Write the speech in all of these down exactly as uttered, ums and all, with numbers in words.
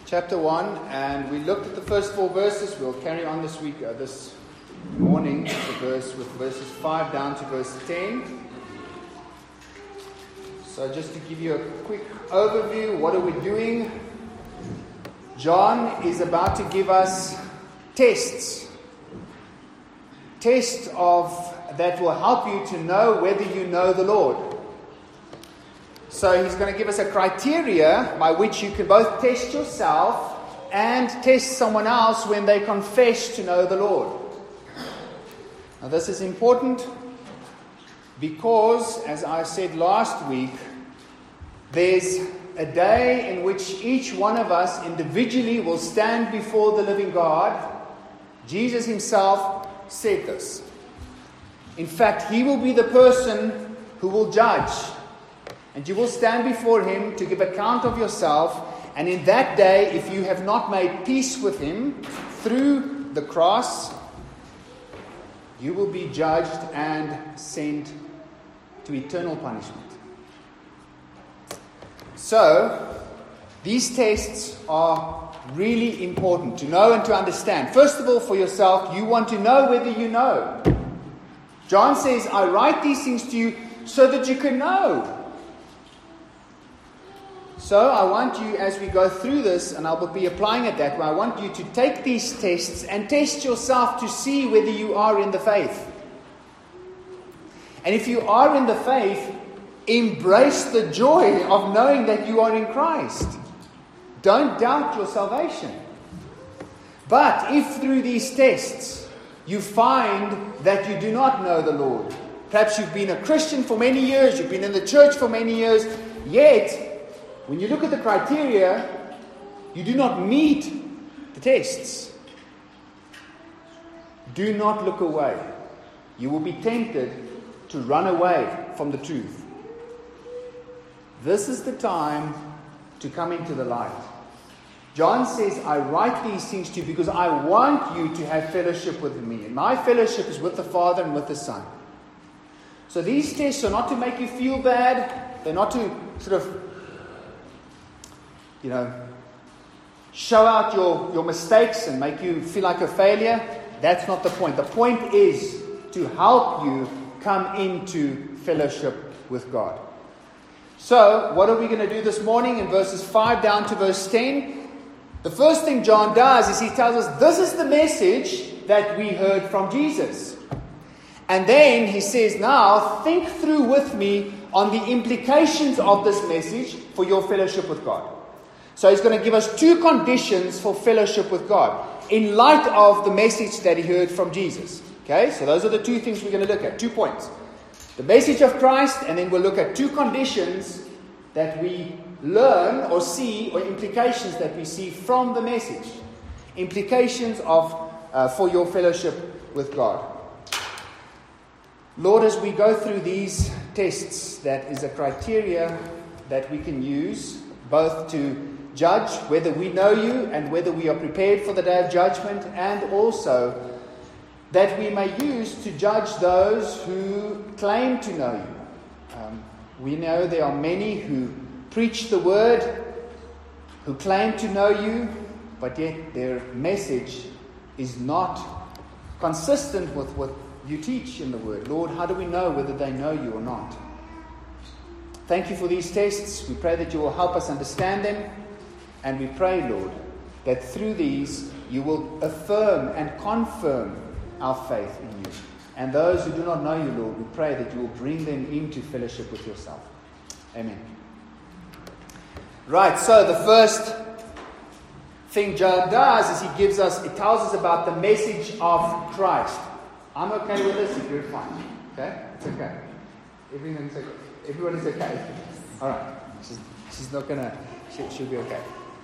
chapter one, and we looked at the first four verses. We'll carry on this week, uh, this morning, the verse with verses five down to verse ten. So just to give you a quick overview, what are we doing? John is about to give us tests. Tests of that will help you to know whether you know the Lord. So he's going to give us a criteria by which you can both test yourself and test someone else when they confess to know the Lord. Now this is important because, as I said last week, there's a day in which each one of us individually will stand before the living God. Jesus himself said this. In fact, he will be the person who will judge. And you will stand before him to give account of yourself. And in that day, if you have not made peace with him through the cross, you will be judged and sent to eternal punishment. So, these tests are really important to know and to understand. First of all, for yourself, you want to know whether you know. John says, I write these things to you so that you can know. So I want you, as we go through this, and I'll be applying it that way, I want you to take these tests and test yourself to see whether you are in the faith. And if you are in the faith, embrace the joy of knowing that you are in Christ. Don't doubt your salvation. But if through these tests you find that you do not know the Lord, perhaps you've been a Christian for many years, you've been in the church for many years, yet when you look at the criteria, you do not meet the tests. Do not look away. You will be tempted to run away from the truth. This is the time to come into the light. John says, I write these things to you because I want you to have fellowship with me. And my fellowship is with the Father and with the Son. So these tests are not to make you feel bad. They're not to sort of you know, show out your, your mistakes and make you feel like a failure. That's not the point. The point is to help you come into fellowship with God. So, what are we going to do this morning in verses five down to verse ten? The first thing John does is he tells us this is the message that we heard from Jesus. And then he says, now think through with me on the implications of this message for your fellowship with God. So he's going to give us two conditions for fellowship with God in light of the message that he heard from Jesus. Okay, so those are the two things we're going to look at. Two points. The message of Christ, and then we'll look at two conditions that we learn or see, or implications that we see from the message. Implications of uh, for your fellowship with God. Lord, as we go through these tests, that is a criteria that we can use both to judge whether we know you and whether we are prepared for the day of judgment, and also that we may use to judge those who claim to know you. Um, we know there are many who preach the word, who claim to know you, but yet their message is not consistent with what you teach in the word. Lord, how do we know whether they know you or not? Thank you for these tests. We pray that you will help us understand them. And we pray, Lord, that through these you will affirm and confirm our faith in you. And those who do not know you, Lord, we pray that you will bring them into fellowship with yourself. Amen. Right, so the first thing John does is he gives us, it tells us about the message of Christ. I'm okay with this if you're fine. Okay? It's okay. Everything's okay. Everyone is okay. All right. She's, she's not going to, she, she'll be okay.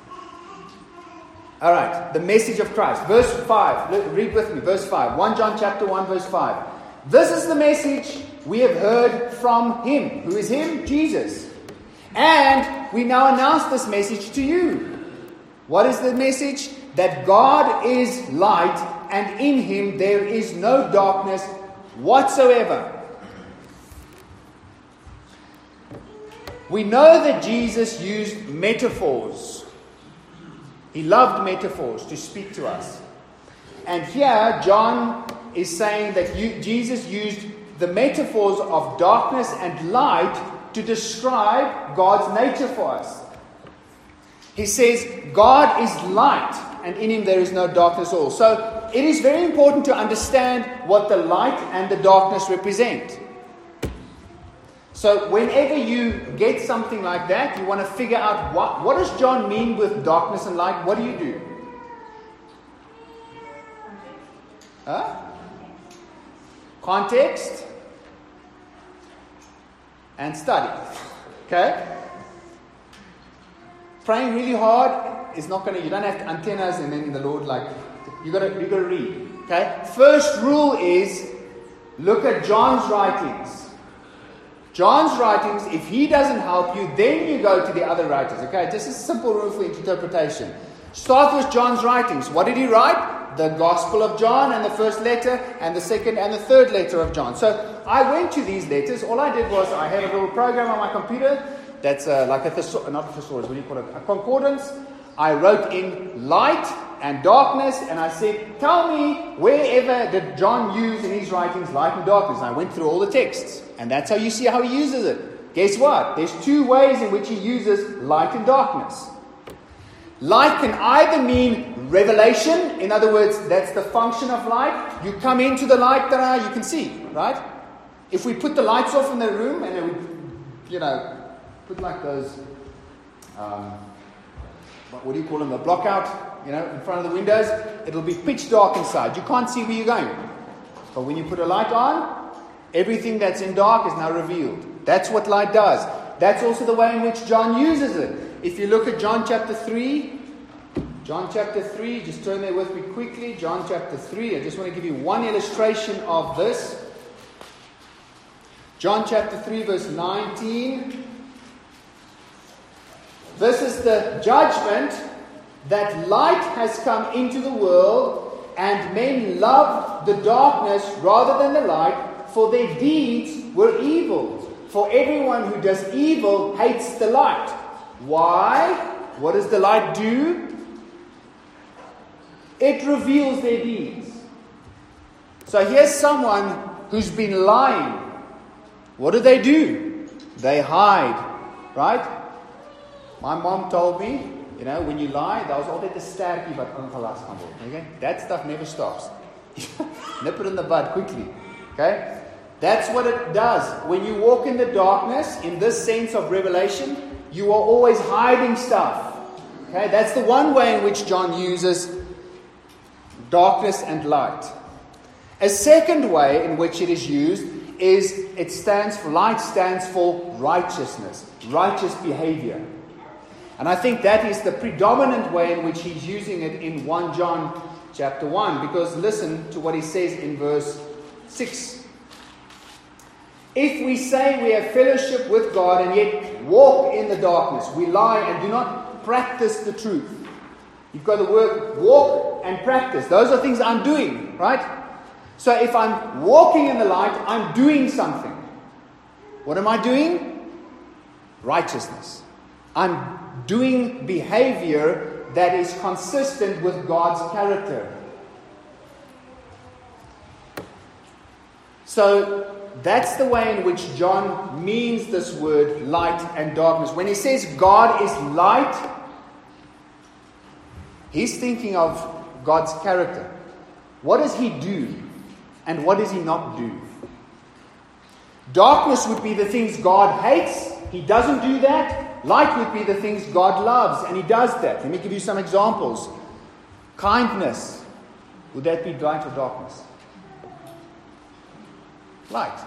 All right, the message of Christ. Verse five. Read with me. Verse five. First John chapter one, verse five. This is the message we have heard from him. Who is him? Jesus. And we now announce this message to you. What is the message? That God is light, and in him there is no darkness whatsoever. We know that Jesus used metaphors. He loved metaphors to speak to us. And here, John is saying that you, Jesus used the metaphors of darkness and light to describe God's nature for us. He says, God is light, and in him there is no darkness at all. So it is very important to understand what the light and the darkness represent. So whenever you get something like that, you want to figure out what, what does John mean with darkness and light? What do you do? Huh? Context and study. Okay? Praying really hard is not going to, you don't have antennas and then the Lord like, you got to you got to read. Okay? First rule is look at John's writings. John's writings, if he doesn't help you, then you go to the other writers. Okay? This is a simple rule for interpretation. Start with John's writings. What did he write? The Gospel of John and the first letter and the second and the third letter of John. So I went to these letters. All I did was I had a little program on my computer that's uh, like a thesaurus, not a thesaurus, what do you call it? A concordance. I wrote in light and darkness, and I said, tell me wherever did John use in his writings light and darkness. And I went through all the texts, and that's how you see how he uses it. Guess what? There's two ways in which he uses light and darkness. Light can either mean revelation, in other words, that's the function of light. You come into the light, that you can see, right? If we put the lights off in the room and then we, you know, put like those, um, what do you call them, a block out, you know, in front of the windows, it'll be pitch dark inside. You can't see where you're going. But when you put a light on, everything that's in dark is now revealed. That's what light does. That's also the way in which John uses it. If you look at John chapter three, John chapter three, just turn there with me quickly. John chapter three, I just want to give you one illustration of this. John chapter three, verse nineteen. This is the judgment that light has come into the world, and men loved the darkness rather than the light, for their deeds were evil. For everyone who does evil hates the light. Why? What does the light do? It reveals their deeds. So here's someone who's been lying. What do they do? They hide, right? My mom told me, you know, when you lie, daar was altyd 'n sterkie wat ingelas gaan word. Okay? That stuff never stops. Nip it in the bud quickly. Okay? That's what it does. When you walk in the darkness, in this sense of revelation, you are always hiding stuff. Okay? That's the one way in which John uses darkness and light. A second way in which it is used is it stands for, light stands for righteousness, righteous behavior. And I think that is the predominant way in which he's using it in First John chapter one. Because listen to what he says in verse six. If we say we have fellowship with God and yet walk in the darkness, we lie and do not practice the truth. You've got the word walk and practice. Those are things I'm doing, right? So if I'm walking in the light, I'm doing something. What am I doing? Righteousness. I'm doing behavior that is consistent with God's character. So that's the way in which John means this word light and darkness. When he says God is light, he's thinking of God's character. What does he do? And what does he not do? Darkness would be the things God hates. He doesn't do that. Light would be the things God loves, and he does that. Let me give you some examples. Kindness. Would that be light or darkness? Light.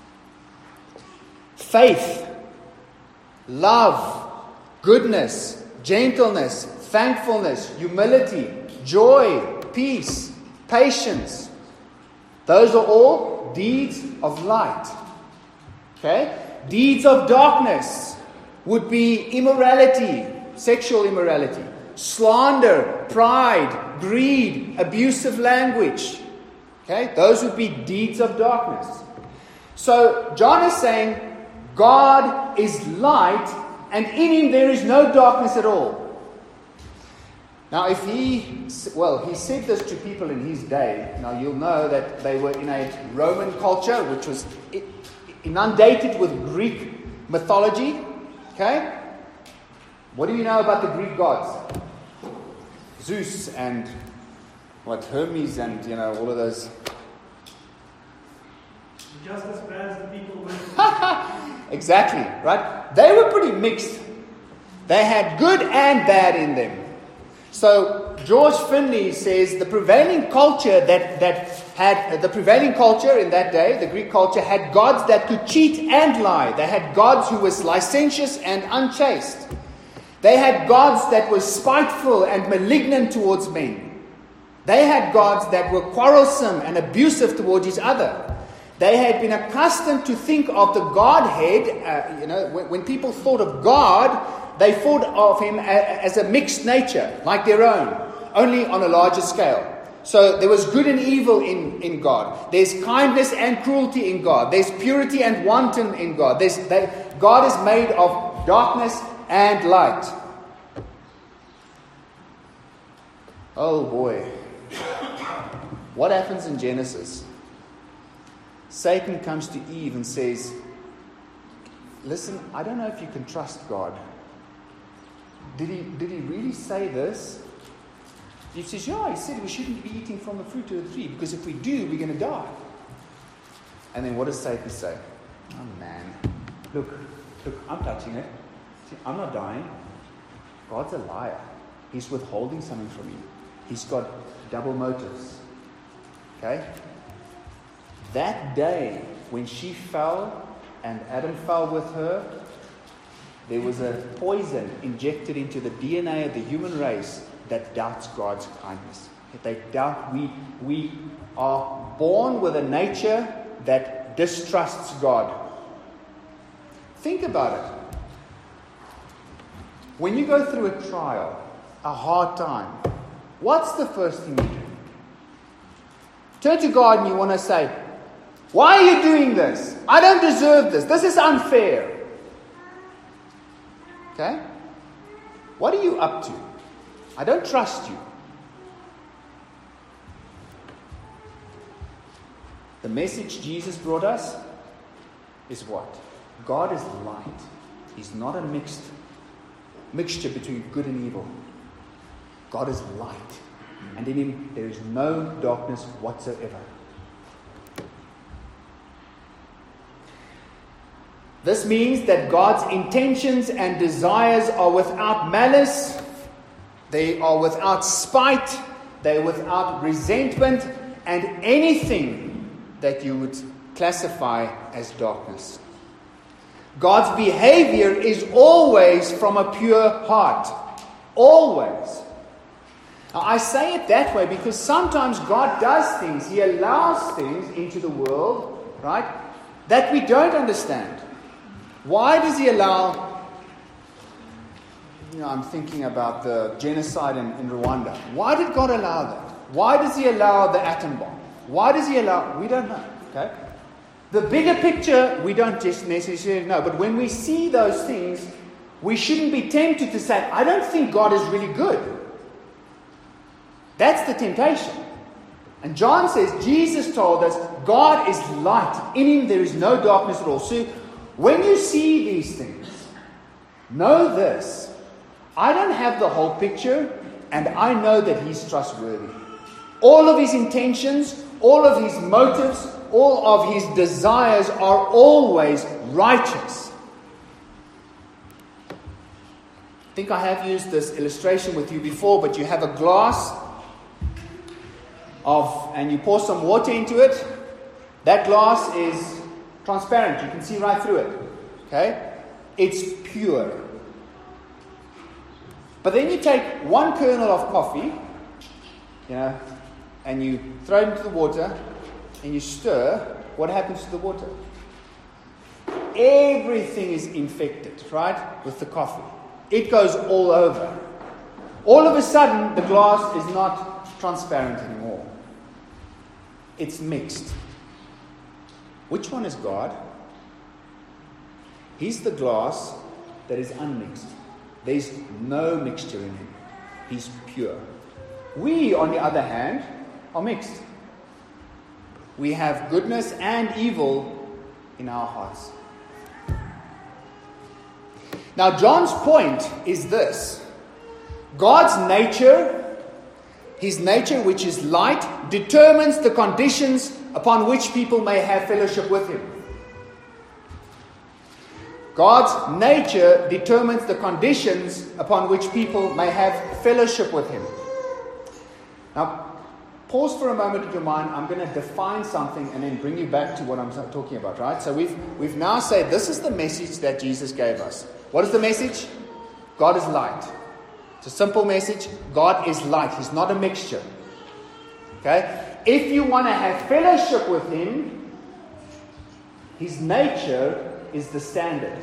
Faith. Love. Goodness. Gentleness. Thankfulness. Humility. Joy. Peace. Patience. Those are all deeds of light. Okay? Deeds of darkness would be immorality, sexual immorality, slander, pride, greed, abusive language. Okay? Those would be deeds of darkness. So John is saying God is light, and in him there is no darkness at all. Now, if he, well, he said this to people in his day. Now, you'll know that they were in a Roman culture, which was inundated with Greek mythology. Okay? What do you know about the Greek gods? Zeus and, what, Hermes and, you know, all of those. Just as bad as the people went. Exactly, right? They were pretty mixed. They had good and bad in them. So George Finley says the prevailing culture that, that had the prevailing culture in that day, the Greek culture, had gods that could cheat and lie. They had gods who was licentious and unchaste. They had gods that were spiteful and malignant towards men. They had gods that were quarrelsome and abusive towards each other. They had been accustomed to think of the Godhead, uh, you know, when, when people thought of God, they thought of him as a mixed nature, like their own, only on a larger scale. So there was good and evil in, in God. There's kindness and cruelty in God. There's purity and wanton in God. There's, they, God is made of darkness and light. Oh boy. What happens in Genesis? Satan comes to Eve and says, listen, I don't know if you can trust God. Did he, did he really say this? Eve says, yeah, he said we shouldn't be eating from the fruit of the tree, because if we do, we're going to die. And then what does Satan say? Oh man, look, look, I'm touching it. See, I'm not dying. God's a liar. He's withholding something from you. He's got double motives. Okay? That day when she fell and Adam fell with her, there was a poison injected into the D N A of the human race that doubts God's kindness. They doubt we, we are born with a nature that distrusts God. Think about it. When you go through a trial, a hard time, what's the first thing you do? Turn to God and you want to say, why are you doing this? I don't deserve this. This is unfair. Okay? What are you up to? I don't trust you. The message Jesus brought us is what? God is light. He's not a mixed mixture between good and evil. God is light. And in him there is no darkness whatsoever. This means that God's intentions and desires are without malice, they are without spite, they are without resentment, and anything that you would classify as darkness. God's behavior is always from a pure heart. Always. Now, I say it that way because sometimes God does things, He allows things into the world, right, that we don't understand. Why does He allow, you know, I'm thinking about the genocide in, in Rwanda. Why did God allow that? Why does He allow the atom bomb? Why does He allow, we don't know, okay? The bigger picture, we don't just necessarily know. But when we see those things, we shouldn't be tempted to say, I don't think God is really good. That's the temptation. And John says, Jesus told us, God is light. In Him there is no darkness at all. So when you see these things, know this. I don't have the whole picture, and I know that He's trustworthy. All of His intentions, all of His motives, all of His desires are always righteous. I think I have used this illustration with you before, but you have a glass of, and you pour some water into it. That glass is transparent. You can see right through it. Okay? It's pure. But then you take one kernel of coffee, you know, and you throw it into the water, and you stir. What happens to the water? Everything is infected, right, with the coffee. It goes all over. All of a sudden, the glass is not transparent anymore. It's mixed. Which one is God? He's the glass that is unmixed. There's no mixture in Him. He's pure. We, on the other hand, are mixed. We have goodness and evil in our hearts. Now, John's point is this. God's nature, his nature which is light, determines the conditions upon which people may have fellowship with him. God's nature determines the conditions upon which people may have fellowship with him. Now, pause for a moment in your mind. I'm going to define something and then bring you back to what I'm talking about, right? So we've we've now said this is the message that Jesus gave us. What is the message? God is light. It's a simple message. God is light. He's not a mixture. Okay? If you want to have fellowship with him, his nature is the standard.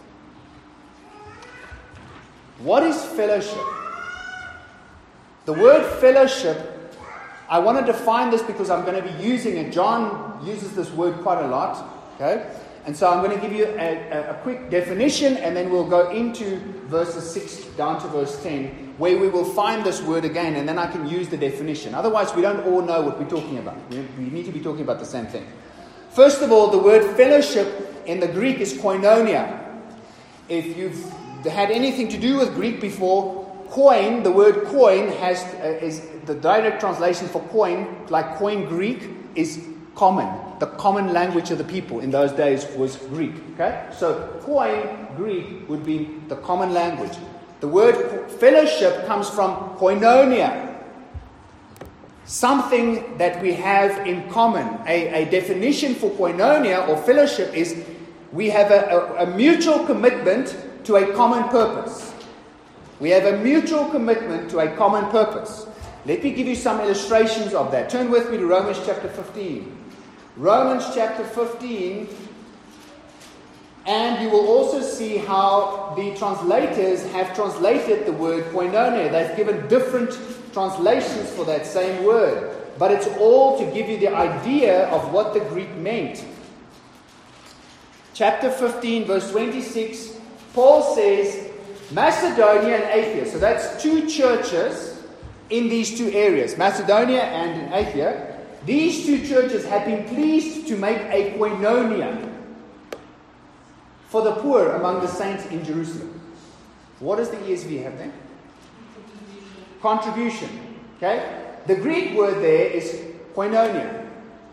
What is fellowship? The word fellowship, I want to define this because I'm going to be using it. John uses this word quite a lot. Okay? And so I'm going to give you a, a, a quick definition, and then we'll go into verses six down to verse ten, where we will find this word again, and then I can use the definition. Otherwise, we don't all know what we're talking about. We, we need to be talking about the same thing. First of all, the word fellowship in the Greek is koinonia. If you've had anything to do with Greek before, coin, the word coin has uh, is the direct translation for coin, like coin Greek, is common. The common language of the people in those days was Greek. Okay? So koine, Greek, would be the common language. The word fellowship comes from koinonia. Something that we have in common. A, a definition for koinonia or fellowship is we have a, a, a mutual commitment to a common purpose. We have a mutual commitment to a common purpose. Let me give you some illustrations of that. Turn with me to Romans chapter fifteen. Romans chapter fifteen, and you will also see how the translators have translated the word koinonia. They've given different translations for that same word, but it's all to give you the idea of what the Greek meant. Chapter fifteen, verse twenty-six, Paul says, Macedonia and Achaia. So that's two churches in these two areas, Macedonia and in Achaia. These two churches have been pleased to make a koinonia for the poor among the saints in Jerusalem. What does the E S V have there? Contribution. Okay? The Greek word there is koinonia.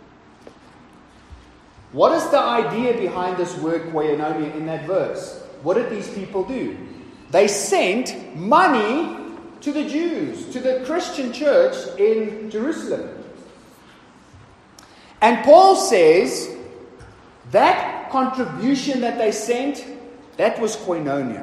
What is the idea behind this word koinonia in that verse? What did these people do? They sent money to the Jews, to the Christian church in Jerusalem. And Paul says that contribution that they sent, that was koinonia.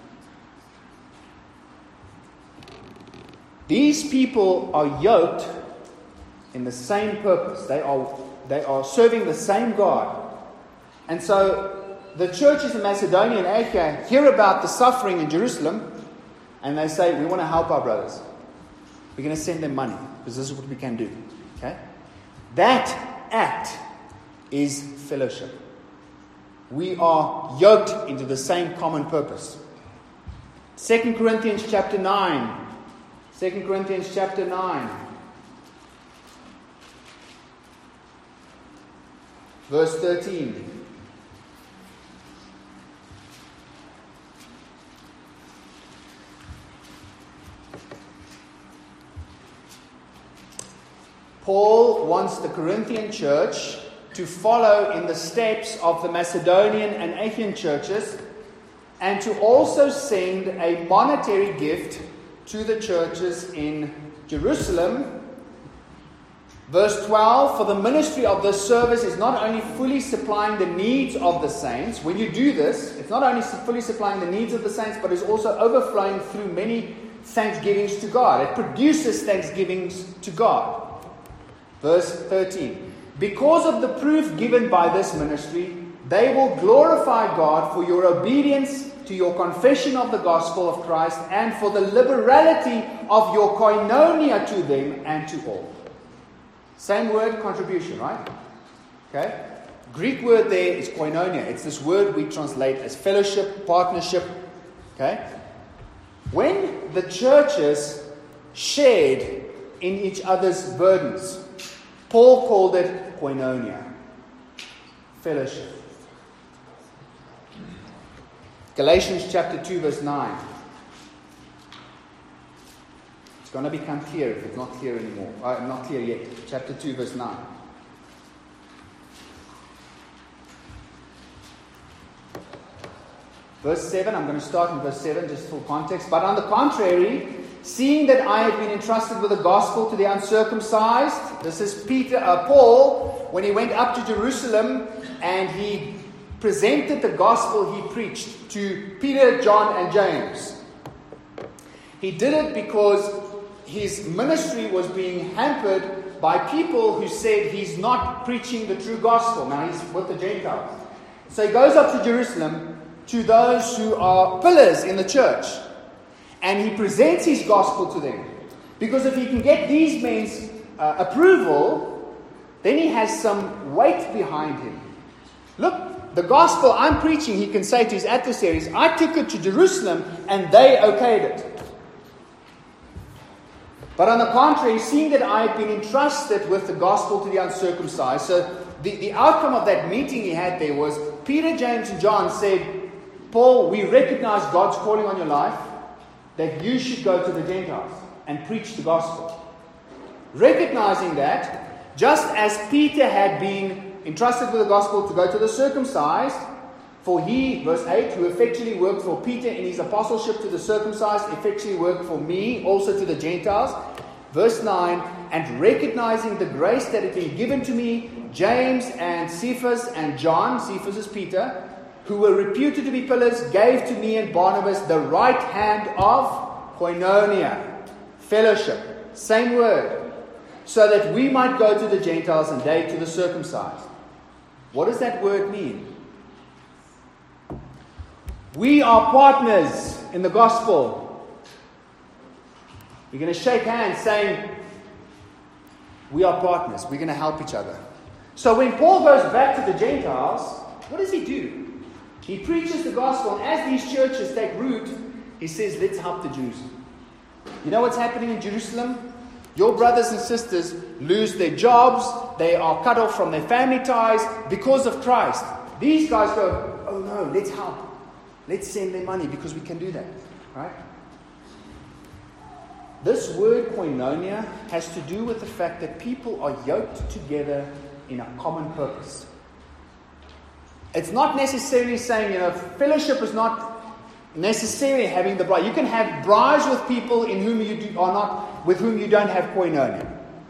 These people are yoked in the same purpose. They are, they are serving the same God. And so the churches in Macedonia and Achaia hear about the suffering in Jerusalem, and they say, we want to help our brothers. We're going to send them money, because this is what we can do. Okay? That act is fellowship. We are yoked into the same common purpose. Second Corinthians chapter nine. Second Corinthians chapter nine. Verse thirteen. Paul wants the Corinthian church to follow in the steps of the Macedonian and Achaean churches, and to also send a monetary gift to the churches in Jerusalem. Verse twelve, for the ministry of this service is not only fully supplying the needs of the saints. When you do this, it's not only fully supplying the needs of the saints, but it's also overflowing through many thanksgivings to God. It produces thanksgivings to God. Verse thirteen, because of the proof given by this ministry, they will glorify God for your obedience to your confession of the gospel of Christ, and for the liberality of your koinonia to them and to all. Same word, contribution, right? Okay? Greek word there is koinonia. It's this word we translate as fellowship, partnership. Okay? When the churches shared in each other's burdens. Paul called it koinonia, fellowship. Galatians chapter two verse nine. It's going to become clear if it's not clear anymore. Uh, not clear yet. Chapter two verse nine. Verse seven, I'm going to start in verse seven just for context. But on the contrary, seeing that I have been entrusted with the gospel to the uncircumcised, this is Peter, uh, Paul, when he went up to Jerusalem and he presented the gospel he preached to Peter, John, and James. He did it because his ministry was being hampered by people who said he's not preaching the true gospel. Now he's with the Gentiles. So he goes up to Jerusalem to those who are pillars in the church. And he presents his gospel to them. Because if he can get these men's uh, approval, then he has some weight behind him. Look, the gospel I'm preaching, he can say to his adversaries, I took it to Jerusalem and they okayed it. But on the contrary, seeing that I have been entrusted with the gospel to the uncircumcised, so the, the outcome of that meeting he had there was Peter, James, and John said, Paul, we recognize God's calling on your life, that you should go to the Gentiles and preach the gospel. Recognizing that, just as Peter had been entrusted with the gospel to go to the circumcised, for he, verse eight, who effectually worked for Peter in his apostleship to the circumcised, effectually worked for me also to the Gentiles. Verse nine, and recognizing the grace that had been given to me, James and Cephas and John, Cephas is Peter, who were reputed to be pillars, gave to me and Barnabas the right hand of koinonia, fellowship, same word, so that we might go to the Gentiles and they to the circumcised. What does that word mean? We are partners in the gospel. We're going to shake hands saying, we are partners. We're going to help each other. So when Paul goes back to the Gentiles, what does he do? He preaches the gospel, and as these churches take root, he says, let's help the Jews. You know what's happening in Jerusalem? Your brothers and sisters lose their jobs. They are cut off from their family ties because of Christ. These guys go, oh no, let's help. Let's send them money because we can do that. Right? This word koinonia has to do with the fact that people are yoked together in a common purpose. It's not necessarily saying, you know, fellowship is not necessarily having the bride. You can have brides with people in whom you do, are not, with whom you don't have koinonia.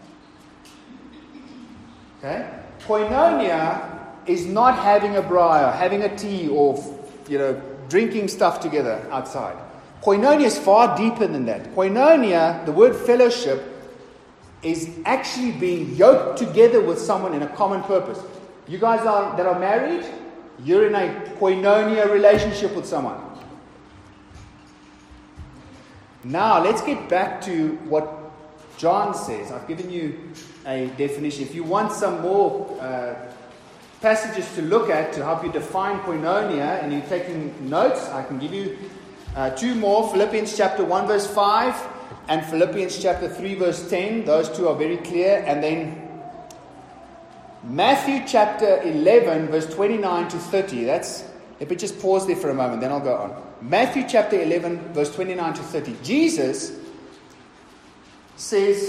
Okay? Koinonia is not having a braai, or having a tea, or, you know, drinking stuff together outside. Koinonia is far deeper than that. Koinonia, the word fellowship, is actually being yoked together with someone in a common purpose. You guys are, that are married, you're in a koinonia relationship with someone. Now, let's get back to what John says. I've given you a definition. If you want some more uh, passages to look at to help you define koinonia, and you're taking notes, I can give you uh, two more. Philippians chapter one verse five and Philippians chapter three verse ten. Those two are very clear. And then Matthew chapter eleven verse twenty-nine to thirty. That's, let me just pause there for a moment, then I'll go on. Matthew chapter eleven verse twenty-nine to thirty. Jesus says,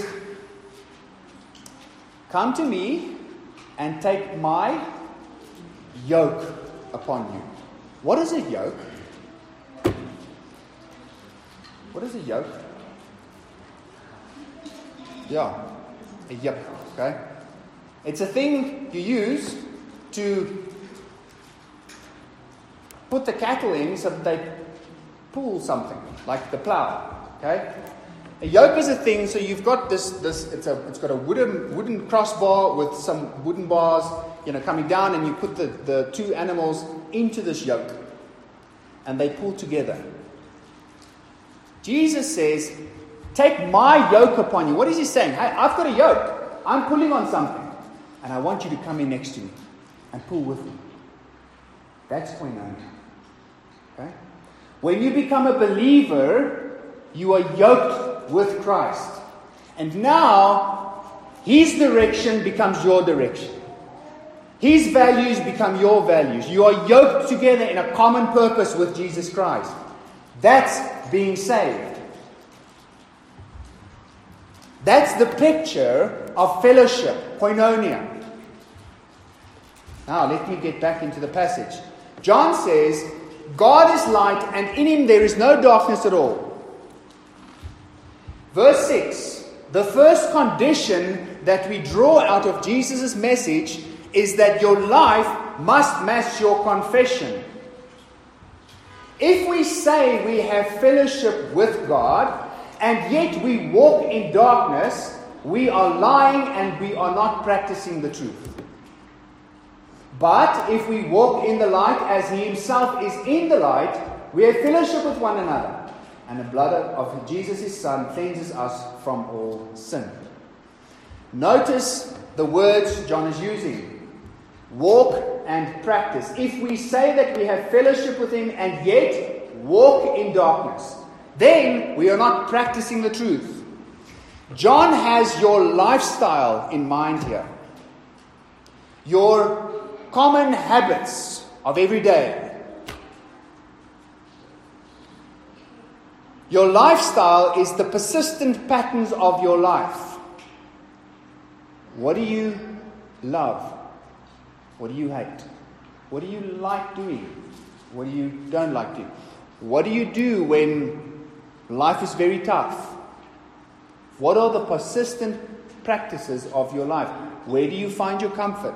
come to me and take my yoke upon you. What is a yoke? What is a yoke? Yeah, a yoke, okay? It's a thing you use to put the cattle in so that they pull something, like the plow, okay? A yoke is a thing, so you've got this, this it's a, it's got a wooden wooden crossbar with some wooden bars, you know, coming down, and you put the, the two animals into this yoke, and they pull together. Jesus says, take my yoke upon you. What is he saying? Hey, I've got a yoke. I'm pulling on something, and I want you to come in next to me and pull with me. That's koinonia. Okay? When you become a believer, you are yoked with Christ. And now, His direction becomes your direction. His values become your values. You are yoked together in a common purpose with Jesus Christ. That's being saved. That's the picture of fellowship, koinonia. Now, let me get back into the passage. John says, God is light, and in Him there is no darkness at all. Verse six, the first condition that we draw out of Jesus' message is that your life must match your confession. If we say we have fellowship with God, and yet we walk in darkness, we are lying and we are not practicing the truth. But if we walk in the light as He Himself is in the light, we have fellowship with one another. And the blood of Jesus, His Son, cleanses us from all sin. Notice the words John is using. Walk and practice. If we say that we have fellowship with Him and yet walk in darkness, then we are not practicing the truth. John has your lifestyle in mind here. Your common habits of every day. Your lifestyle is the persistent patterns of your life. What do you love? What do you hate? What do you like doing? What do you don't like doing? What do you do when life is very tough? What are the persistent practices of your life? Where do you find your comfort?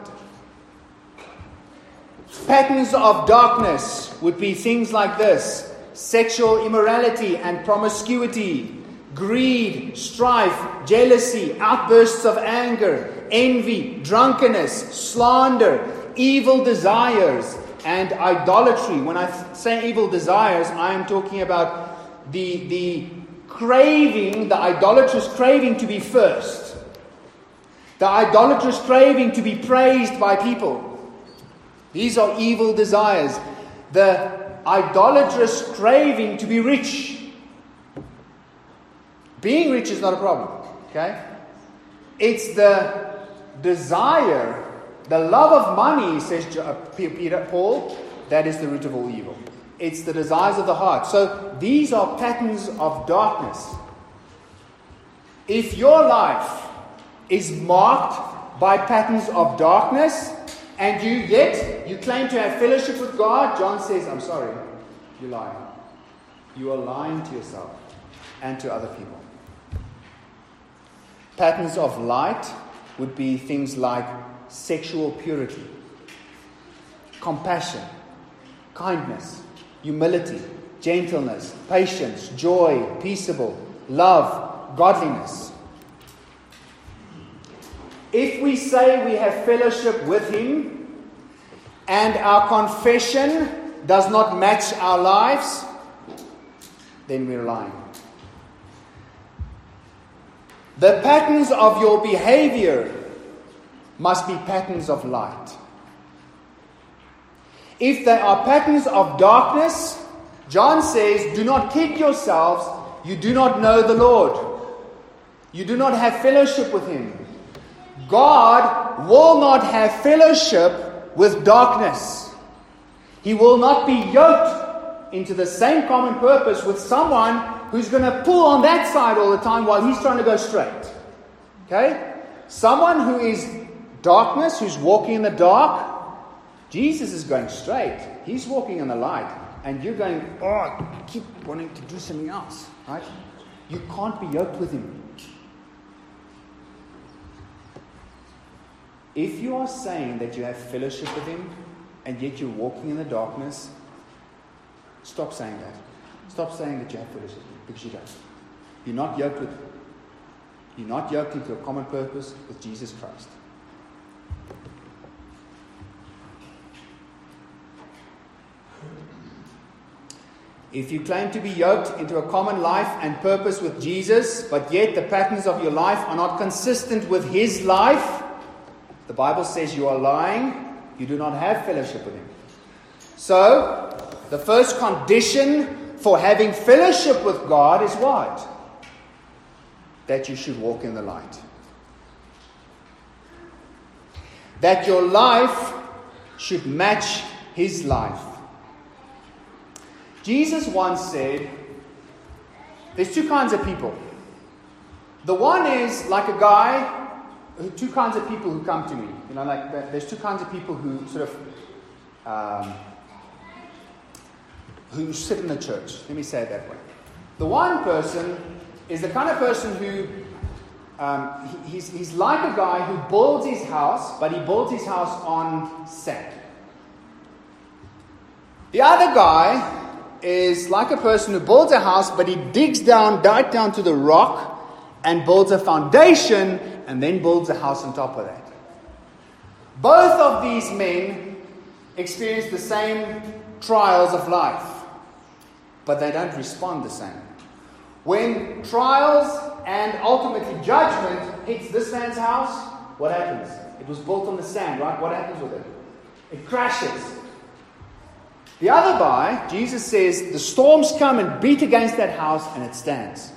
Patterns of darkness would be things like this: sexual immorality and promiscuity, greed, strife, jealousy, outbursts of anger, envy, drunkenness, slander, evil desires, and idolatry. When I say evil desires, I am talking about the, the craving, the idolatrous craving to be first. The idolatrous craving to be praised by people. These are evil desires. The idolatrous craving to be rich. Being rich is not a problem. Okay? It's the desire, the love of money, says Peter, Paul, that is the root of all evil. It's the desires of the heart. So these are patterns of darkness. If your life is marked by patterns of darkness, and you yet, you claim to have fellowship with God, John says, I'm sorry, you lie. You are lying to yourself and to other people. Patterns of light would be things like sexual purity, compassion, kindness, humility, gentleness, patience, joy, peaceable, love, godliness. If we say we have fellowship with Him and our confession does not match our lives, then we're lying. The patterns of your behavior must be patterns of light. If they are patterns of darkness, John says, do not kid yourselves, you do not know the Lord. You do not have fellowship with Him. God will not have fellowship with darkness. He will not be yoked into the same common purpose with someone who's going to pull on that side all the time while he's trying to go straight. Okay? Someone who is darkness, who's walking in the dark, Jesus is going straight. He's walking in the light. And you're going, oh, I keep wanting to do something else. Right? You can't be yoked with Him. If you are saying that you have fellowship with Him and yet you're walking in the darkness, stop saying that. Stop saying that you have fellowship with Him, because you don't. You're not yoked with Him. You're not yoked into a common purpose with Jesus Christ. If you claim to be yoked into a common life and purpose with Jesus, but yet the patterns of your life are not consistent with His life, the Bible says you are lying. You do not have fellowship with Him. So, the first condition for having fellowship with God is what? that you should walk in the light. That your life should match his life. Jesus once said, there's two kinds of people. The one is like a guy, two kinds of people who come to me. You know, like there's two kinds of people who sort of, um, who sit in the church. Let me say it that way. The one person is the kind of person who, um, he, he's, he's like a guy who builds his house, but he builds his house on sand. The other guy is like a person who builds a house, but he digs down, right down to the rock, and builds a foundation, and then builds a house on top of that. Both of these men experience the same trials of life, but they don't respond the same. When trials and ultimately judgment hits this man's house, what happens? It was built on the sand, right? What happens with it? It crashes. The other guy, Jesus says, the storms come and beat against that house and it stands.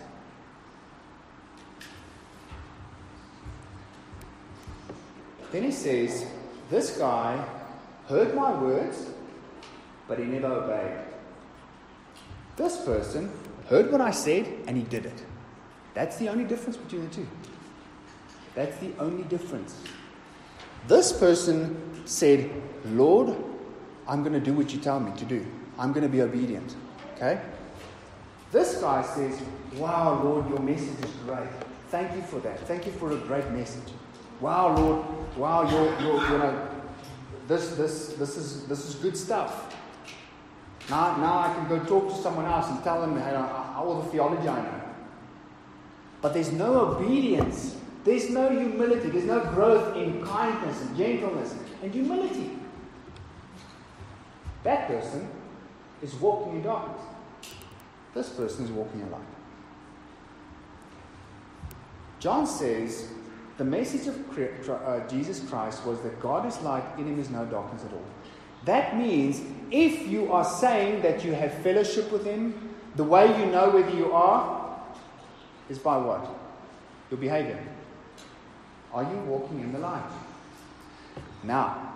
Then he says, this guy heard my words, but he never obeyed. This person heard what I said and he did it. That's the only difference between the two. That's the only difference. This person said, Lord, I'm going to do what you tell me to do. I'm going to be obedient. Okay? This guy says, wow, Lord, your message is great. Thank you for that. Thank you for a great message. Wow, Lord. Wow, you're, you're, you know, this, this, this is, this is good stuff. Now, now I can go talk to someone else and tell them how, all the theology I know. But there's no obedience. There's no humility. There's no growth in kindness and gentleness and humility. That person is walking in darkness. This person is walking in light. John says the message of uh, Jesus Christ was that God is light, in him is no darkness at all. That means if you are saying that you have fellowship with him, the way you know whether you are is by what? Your behavior. Are you walking in the light? Now,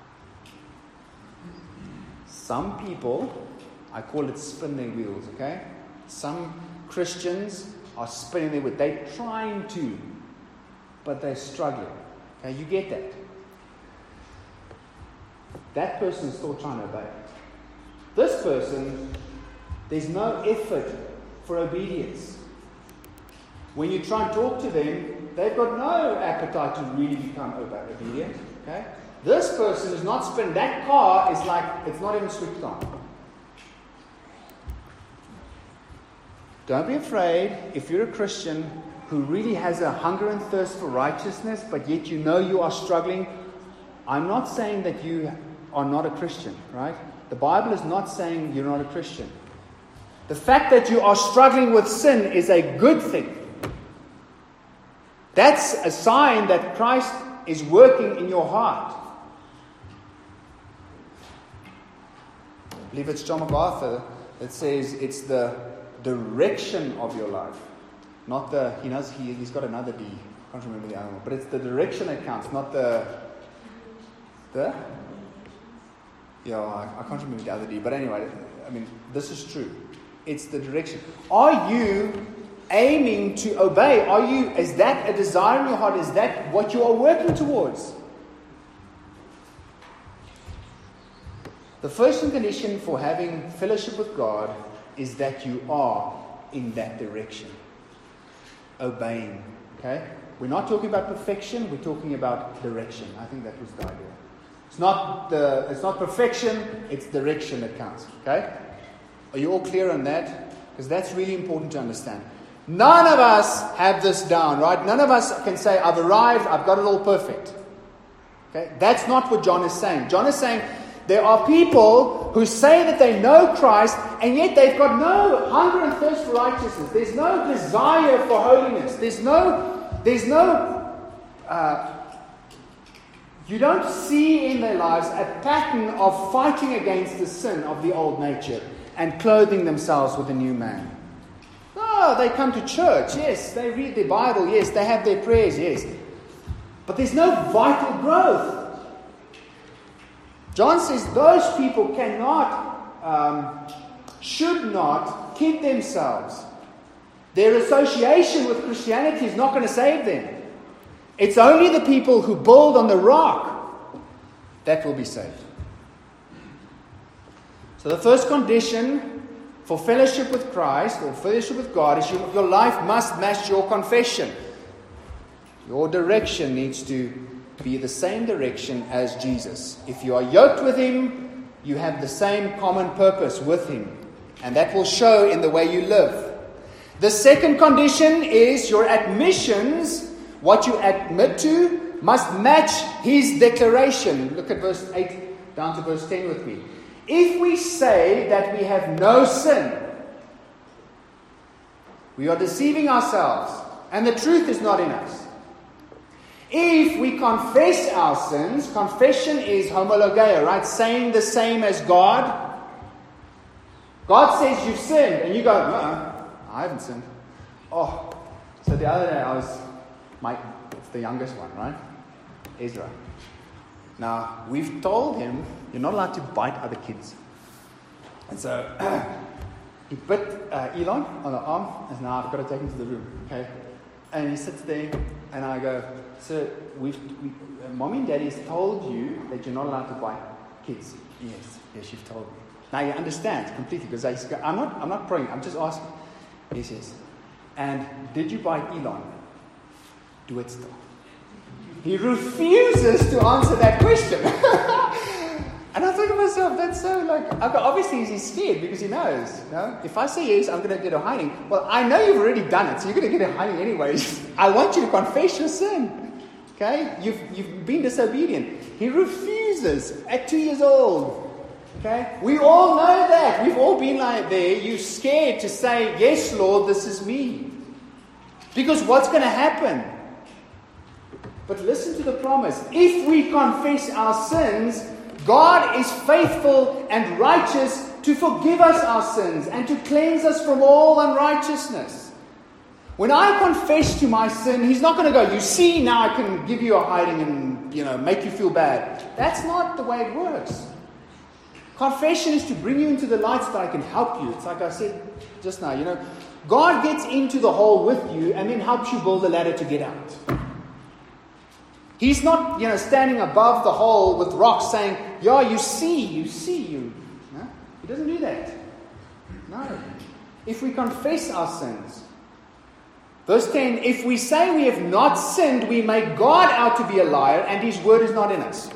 some people, I call it spin their wheels, okay? Some Christians are spinning their wheels. They're trying to, but they're struggling. Okay, you get that. That person is still trying to obey. This person, there's no effort for obedience. When you try and talk to them, they've got no appetite to really become obedient. Okay? This person is not spinning. That car is like, it's not even switched on. Don't be afraid if you're a Christian who really has a hunger and thirst for righteousness, but yet you know you are struggling. I'm not saying that you are not a Christian, right? The Bible is not saying you're not a Christian. The fact that you are struggling with sin is a good thing. That's a sign that Christ is working in your heart. I believe it's John MacArthur that says it's the direction of your life. Not the, he knows he, he's got another D. I can't remember the other one. But it's the direction that counts, not the, the, yeah, I, I can't remember the other D. But anyway, I mean, this is true. It's the direction. Are you aiming to obey? Are you, is that a desire in your heart? Is that what you are working towards? The first condition for having fellowship with God is that you are in that direction. Obeying. Okay? We're not talking about perfection, we're talking about direction. I think that was the idea. It's not the it's not perfection, it's direction that counts. Okay? Are you all clear on that? Because that's really important to understand. None of us have this down, right? None of us can say, I've arrived, I've got it all perfect. Okay? That's not what John is saying. John is saying there are people who say that they know Christ, and yet they've got no hunger and thirst for righteousness. There's no desire for holiness. There's no, there's no, uh, you don't see in their lives a pattern of fighting against the sin of the old nature and clothing themselves with a new man. No, Oh, they come to church. Yes, they read their Bible. Yes, they have their prayers. Yes. But there's no vital growth. John says those people cannot, um, should not keep themselves. Their association with Christianity is not going to save them. It's only the people who build on the rock that will be saved. So the first condition for fellowship with Christ or fellowship with God is your, your life must match your confession. Your direction needs to be the same direction as Jesus. If you are yoked with Him, you have the same common purpose with Him. And that will show in the way you live. The second condition is your admissions, what you admit to, must match His declaration. Look at verse eight down to verse ten with me. If we say that we have no sin, we are deceiving ourselves, and the truth is not in us. If we confess our sins, confession is homologeia, right? Saying the same as God. God says you've sinned, and you go, uh-uh, I haven't sinned. Oh, so the other day I was, my, it's the youngest one, right? Ezra. Now, we've told him, you're not allowed to bite other kids. And so, he bit uh, Elon on the arm, and now I've got to take him to the room, okay? And he sits there, and I go, so, we've, we, uh, Mommy and Daddy has told you that you're not allowed to bite kids. Yes, yes, you've told me. Now he understands completely, because I, I'm not, I'm not praying, I'm just asking. Yes, yes. And did you bite Elon? Do it still. He refuses to answer that question. And I thought to myself, that's so like, obviously he's scared because he knows, you know, if I say yes, I'm going to get a hiding. Well, I know you've already done it, so you're going to get a hiding anyways. I want you to confess your sin. Okay? You've, you've been disobedient. He refuses at two years old. Okay? We all know that. We've all been like there. You're scared to say, yes, Lord, this is me. Because what's going to happen? But listen to the promise. If we confess our sins, God is faithful and righteous to forgive us our sins and to cleanse us from all unrighteousness. When I confess to my sin, He's not going to go, you see, now I can give you a hiding and, you know, make you feel bad. That's not the way it works. Confession is to bring you into the light so that I can help you. It's like I said just now, you know, God gets into the hole with you and then helps you build a ladder to get out. He's not, you know, standing above the hole with rocks saying, yeah, you see, you see, you. No? He doesn't do that. No. If we confess our sins. Verse ten, if we say we have not sinned, we make God out to be a liar, and His word is not in us.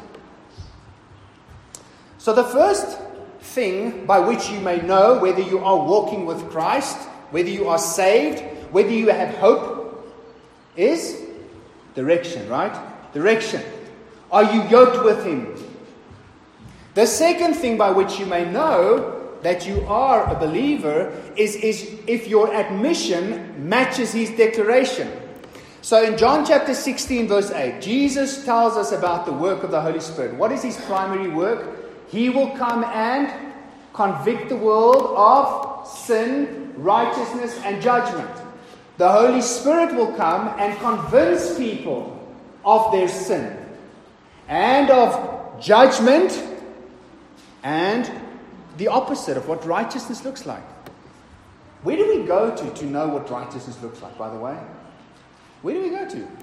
So the first thing by which you may know whether you are walking with Christ, whether you are saved, whether you have hope, is direction, right? Direction. Are you yoked with Him? The second thing by which you may know that you are a believer is, is if your admission matches His declaration. So in John chapter sixteen verse eight, Jesus tells us about the work of the Holy Spirit. What is His primary work? He will come and convict the world of sin, righteousness, and judgment. The Holy Spirit will come and convince people of their sin and of judgment and the opposite of what righteousness looks like. Where do we go to to know what righteousness looks like, by the way? Where do we go to?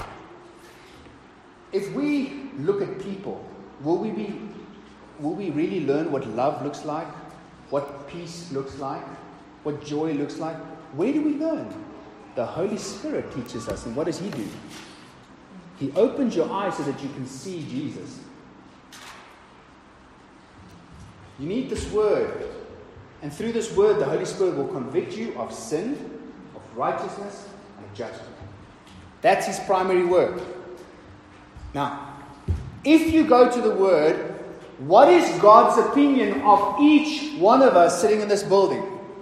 If we look at people, will we be will we really learn what love looks like, what peace looks like, what joy looks like? Where do we learn? The Holy Spirit teaches us. And what does He do? He opens your eyes so that you can see Jesus. You need this word. And through this word, the Holy Spirit will convict you of sin, of righteousness, and of judgment. That's His primary work. Now, if you go to the word, what is God's opinion of each one of us sitting in this building?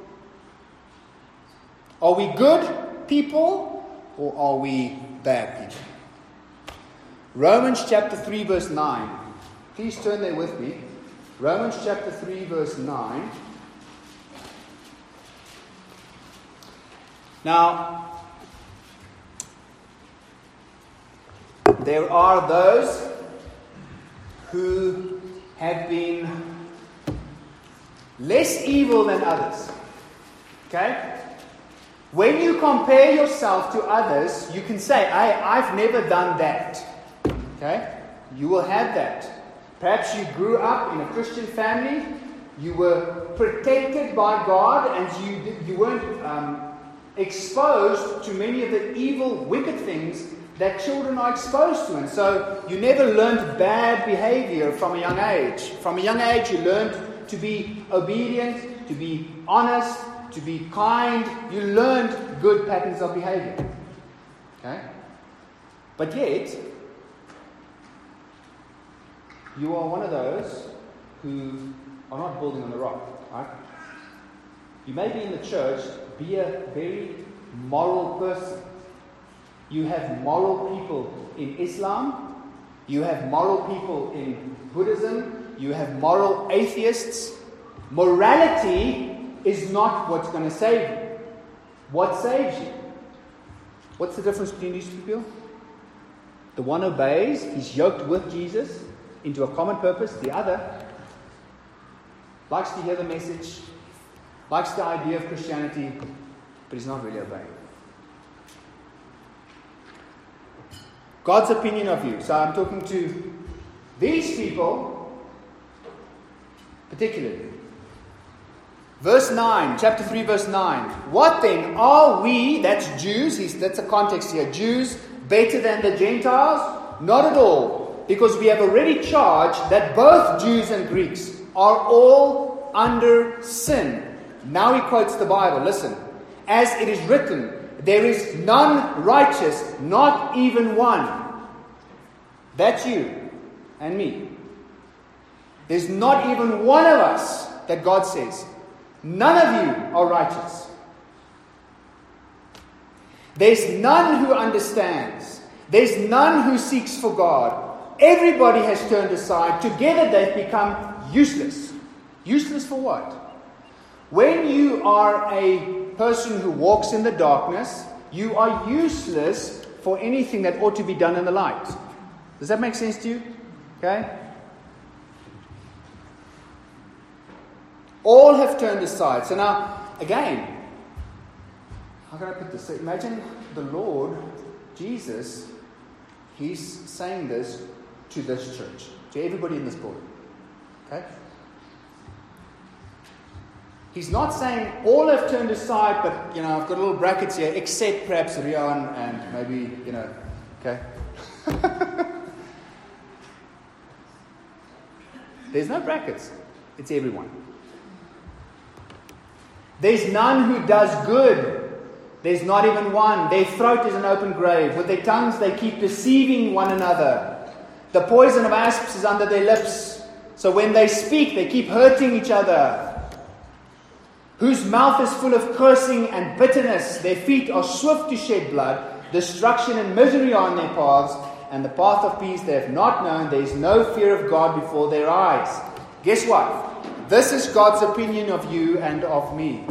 Are we good people or are we bad people? Romans chapter three verse nine. Please turn there with me. Romans chapter three verse nine. Now, there are those who have been less evil than others. Okay? When you compare yourself to others, you can say, hey, I've never done that. Okay? You will have that. Perhaps you grew up in a Christian family, you were protected by God, and you, you weren't um, exposed to many of the evil, wicked things that children are exposed to. And so you never learned bad behavior from a young age. From a young age, you learned to be obedient, to be honest, to be kind. You learned good patterns of behavior. Okay? But yet, you are one of those who are not building on the rock. Right? You may be in the church, be a very moral person. You have moral people in Islam. You have moral people in Buddhism. You have moral atheists. Morality is not what's going to save you. What saves you? What's the difference between these two people? The one obeys, he's yoked with Jesus into a common purpose. The other likes to hear the message, likes the idea of Christianity, but he's not really obeying. God's opinion of you. So I'm talking to these people particularly. Verse nine, chapter three, verse nine. What then? Are we, that's Jews, he's, that's the context here, Jews better than the Gentiles? Not at all. Because we have already charged that both Jews and Greeks are all under sin. Now he quotes the Bible. Listen. As it is written, there is none righteous, not even one. That's you and me. There's not even one of us that God says. None of you are righteous. There's none who understands. There's none who seeks for God. Everybody has turned aside. Together they've become useless. Useless for what? When you are a person who walks in the darkness, you are useless for anything that ought to be done in the light. Does that make sense to you? Okay? All have turned aside. So now, again, how can I put this? Imagine the Lord, Jesus, he's saying this to this church, to everybody in this building. Okay? He's not saying all have turned aside, but, you know, I've got little brackets here, except perhaps Rian and maybe, you know, okay? There's no brackets. It's everyone. There's none who does good. There's not even one. Their throat is an open grave. With their tongues they keep deceiving one another. The poison of asps is under their lips. So when they speak, they keep hurting each other. Whose mouth is full of cursing and bitterness. Their feet are swift to shed blood. Destruction and misery are on their paths. And the path of peace they have not known. There is no fear of God before their eyes. Guess what? This is God's opinion of you and of me.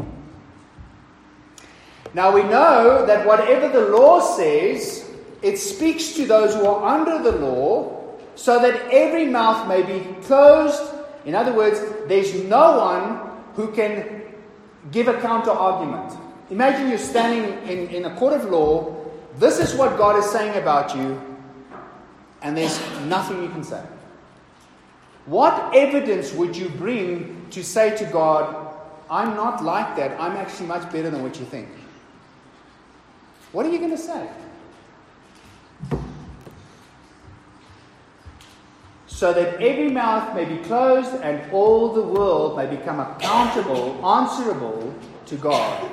Now we know that whatever the law says, it speaks to those who are under the law, so that every mouth may be closed. In other words, there's no one who can give a counter argument. Imagine you're standing in, in a court of law. This is what God is saying about you, and there's nothing you can say. What evidence would you bring to say to God, I'm not like that, I'm actually much better than what you think? What are you going to say? So that every mouth may be closed and all the world may become accountable, answerable to God.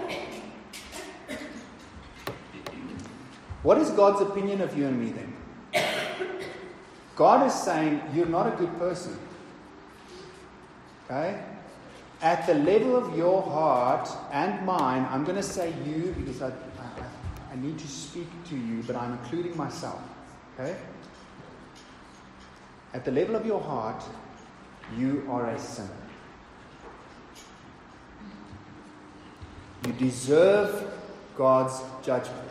What is God's opinion of you and me then? God is saying, you're not a good person. Okay? At the level of your heart and mine, I'm going to say you because I, I, I need to speak to you, but I'm including myself. Okay? At the level of your heart, you are a sinner. You deserve God's judgment.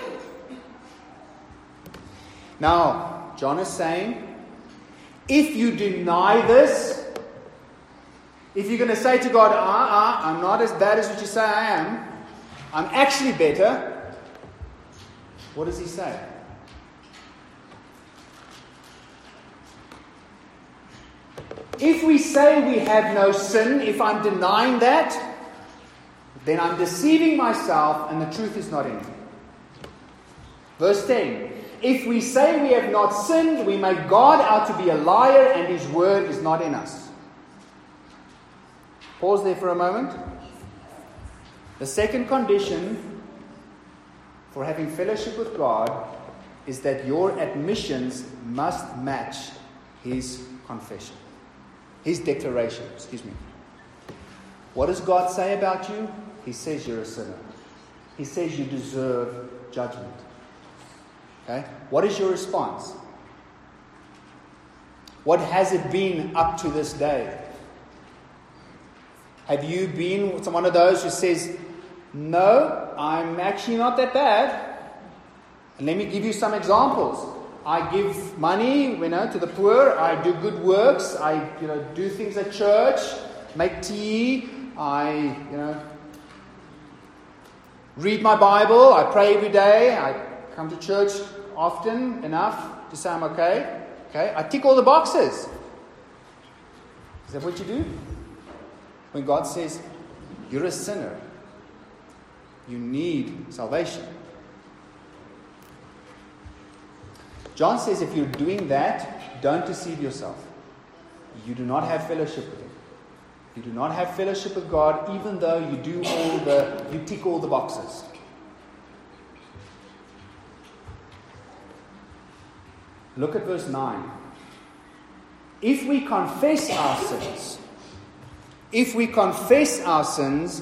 Now, John is saying, if you deny this, if you're going to say to God, ah, ah, I'm not as bad as what you say I am, I'm actually better, what does he say? If we say we have no sin, if I'm denying that, then I'm deceiving myself and the truth is not in me. Verse ten. If we say we have not sinned, we make God out to be a liar and his word is not in us. Pause there for a moment. The second condition for having fellowship with God is that your admissions must match his confession. His declaration, excuse me. What does God say about you? He says you're a sinner. He says you deserve judgment. Okay? What is your response? What has it been up to this day? Have you been one of those who says, no, I'm actually not that bad? And let me give you some examples. I give money, you know, to the poor. I do good works. I, you know, do things at church, make tea. I, you know, read my Bible. I pray every day. I come to church often enough to say I'm okay. Okay, I tick all the boxes. Is that what you do? When God says, you're a sinner, you need salvation. John says if you're doing that, don't deceive yourself. You do not have fellowship with him. You do not have fellowship with God, even though you do all the, you tick all the boxes. Look at verse nine. If we confess our sins, if we confess our sins,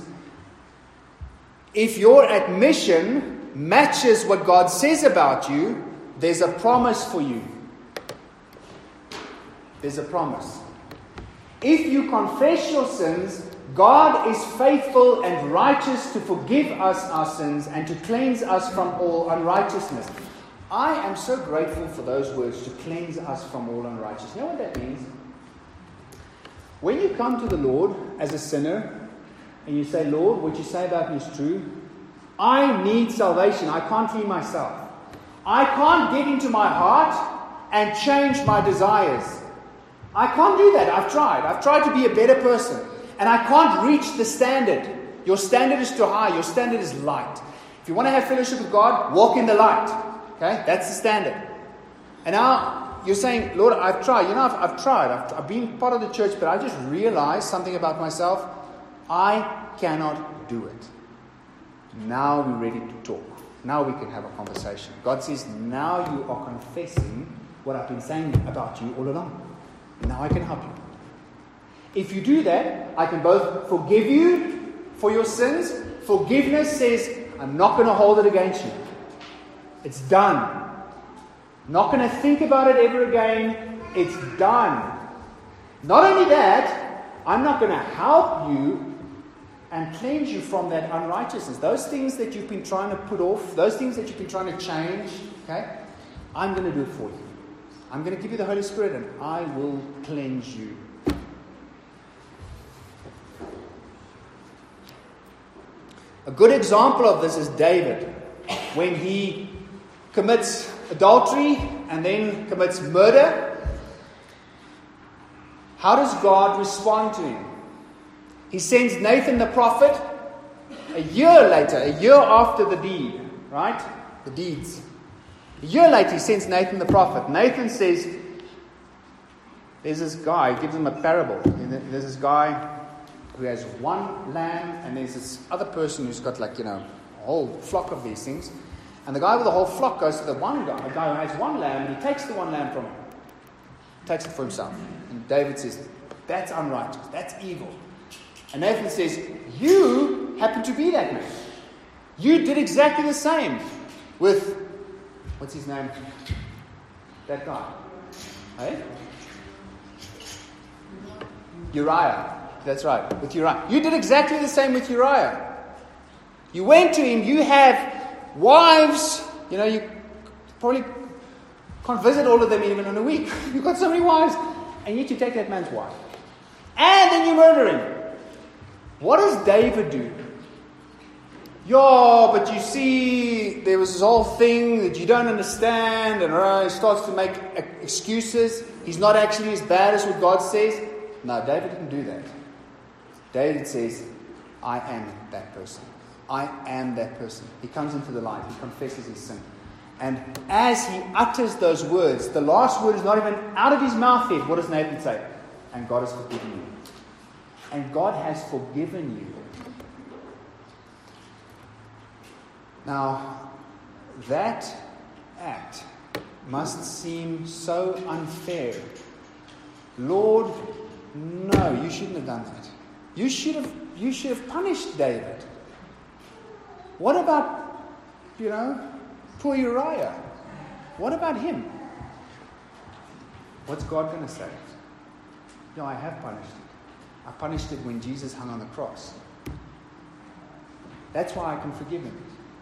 if your admission matches what God says about you, there's a promise for you. There's a promise. If you confess your sins, God is faithful and righteous to forgive us our sins and to cleanse us from all unrighteousness. I am so grateful for those words, to cleanse us from all unrighteousness. You know what that means? When you come to the Lord as a sinner and you say, Lord, what you say about me is true. I need salvation. I can't free myself. I can't get into my heart and change my desires. I can't do that. I've tried. I've tried to be a better person. And I can't reach the standard. Your standard is too high. Your standard is light. If you want to have fellowship with God, walk in the light. Okay? That's the standard. And now you're saying, Lord, I've tried. You know, I've, I've tried. I've, I've been part of the church, but I just realized something about myself. I cannot do it. Now we're ready to talk. Now we can have a conversation. God says, now you are confessing what I've been saying about you all along. Now I can help you. If you do that, I can both forgive you for your sins. Forgiveness says, I'm not going to hold it against you. It's done. Not going to think about it ever again. It's done. Not only that, I'm not going to help you and cleanse you from that unrighteousness. Those things that you've been trying to put off, those things that you've been trying to change, okay? I'm going to do it for you. I'm going to give you the Holy Spirit and I will cleanse you. A good example of this is David. When he commits adultery and then commits murder, how does God respond to him? He sends Nathan the prophet a year later, a year after the deed, right? The deeds. A year later, he sends Nathan the prophet. Nathan says, there's this guy, he gives him a parable. There's this guy who has one lamb, and there's this other person who's got like, you know, a whole flock of these things. And the guy with the whole flock goes to the one guy, the guy who has one lamb, and he takes the one lamb from him. Takes it for himself. And David says, that's unrighteous, that's evil. And Nathan says, you happen to be that man. You did exactly the same with, what's his name? That guy. Hey? Uriah. That's right, with Uriah. You did exactly the same with Uriah. You went to him, you have wives, you know, you probably can't visit all of them even in a week. You've got so many wives, and yet you take that man's wife. And then you murder him. What does David do? Yeah, but you see, there was this whole thing that you don't understand, and uh, he starts to make excuses. He's not actually as bad as what God says. No, David didn't do that. David says, I am that person. I am that person. He comes into the light. He confesses his sin. And as he utters those words, the last word is not even out of his mouth yet. What does Nathan say? And God has forgiven you. And God has forgiven you. Now, that act must seem so unfair. Lord, no, you shouldn't have done that. You should have, you should have punished David. What about, you know, poor Uriah? What about him? What's God going to say? No, I have punished it. I punished it when Jesus hung on the cross. That's why I can forgive him.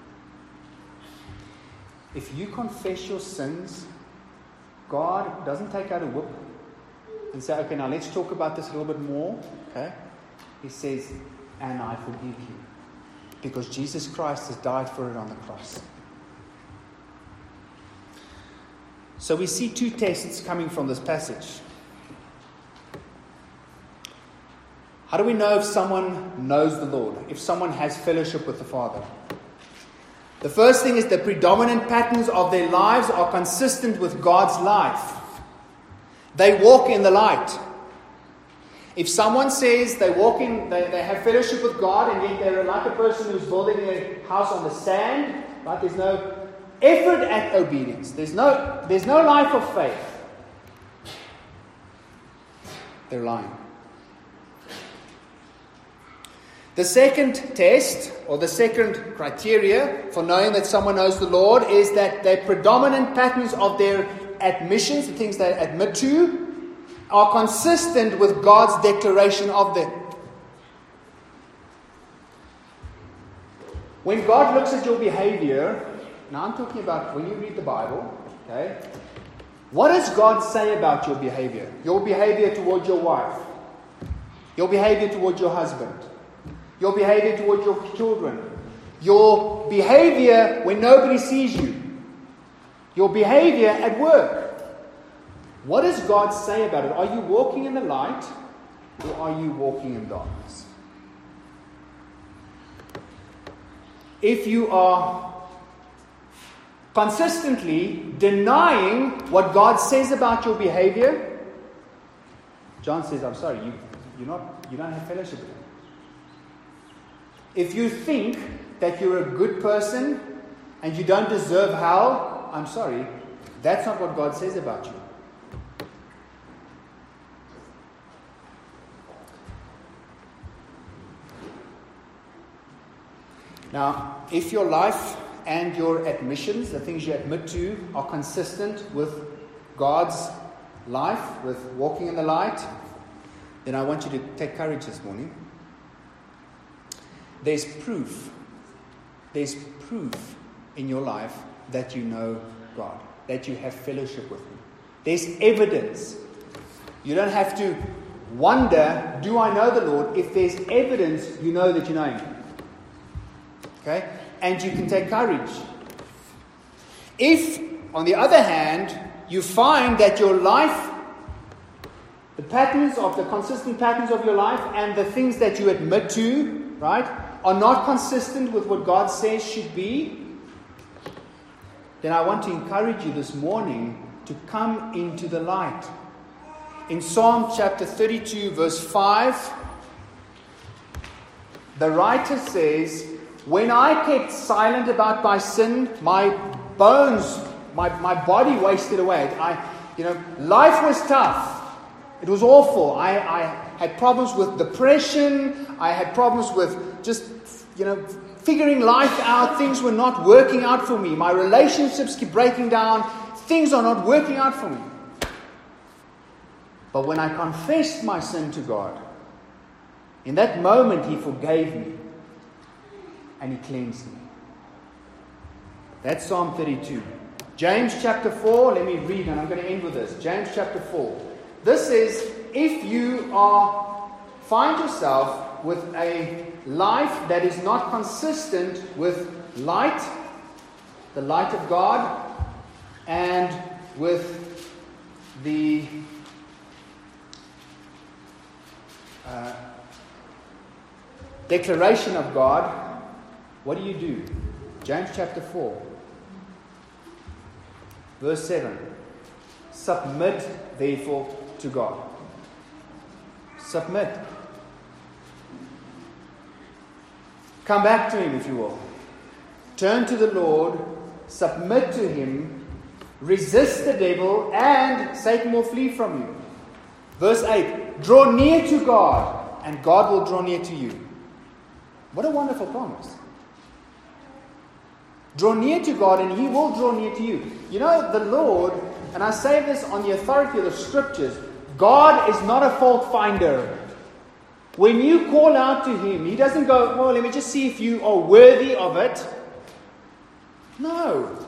If you confess your sins, God doesn't take out a whip and say, okay, now let's talk about this a little bit more. Okay? He says, and I forgive you. Because Jesus Christ has died for it on the cross. So we see two tests coming from this passage. How do we know if someone knows the Lord? If someone has fellowship with the Father? The first thing is the predominant patterns of their lives are consistent with God's life. They walk in the light. If someone says they walk in, they, they have fellowship with God, and yet they're like a person who's building a house on the sand, right? There's no effort at obedience. There's no, there's no life of faith. They're lying. The second test, or the second criteria for knowing that someone knows the Lord, is that the predominant patterns of their admissions, the things they admit to, are consistent with God's declaration of them. When God looks at your behavior, now I'm talking about when you read the Bible, okay? What does God say about your behavior? Your behavior towards your wife, your behavior towards your husband, your behavior towards your children, your behavior when nobody sees you, your behavior at work. What does God say about it? Are you walking in the light, or are you walking in darkness? If you are consistently denying what God says about your behavior, John says, I'm sorry, you, you're not, you don't have fellowship with him. If you think that you're a good person and you don't deserve hell, I'm sorry, that's not what God says about you. Now, if your life and your admissions, the things you admit to, are consistent with God's life, with walking in the light, then I want you to take courage this morning. There's proof. There's proof in your life that you know God, that you have fellowship with Him. There's evidence. You don't have to wonder, do I know the Lord? If there's evidence, you know that you know Him. Okay? And you can take courage. If, on the other hand, you find that your life, the patterns of the consistent patterns of your life and the things that you admit to, right, are not consistent with what God says should be, then I want to encourage you this morning to come into the light. In Psalm chapter thirty-two, verse five, the writer says, when I kept silent about my sin, my bones, my, my body wasted away. I, you know, life was tough. It was awful. I, I had problems with depression. I had problems with just, you know, figuring life out. Things were not working out for me. My relationships keep breaking down. Things are not working out for me. But when I confessed my sin to God, in that moment He forgave me. and He cleansed me. That's Psalm thirty-two. James chapter four, let me read, and I'm going to end with this. James chapter four. This is, if you are find yourself with a life that is not consistent with light, the light of God, and with the uh, declaration of God, what do you do? James chapter four, verse seven. Submit, therefore, to God. Submit. Come back to Him, if you will. Turn to the Lord, submit to Him, resist the devil, and Satan will flee from you. Verse eight. Draw near to God, and God will draw near to you. What a wonderful promise. Draw near to God, and He will draw near to you. You know, the Lord, and I say this on the authority of the Scriptures, God is not a fault finder. When you call out to Him, He doesn't go, well, let me just see if you are worthy of it. No.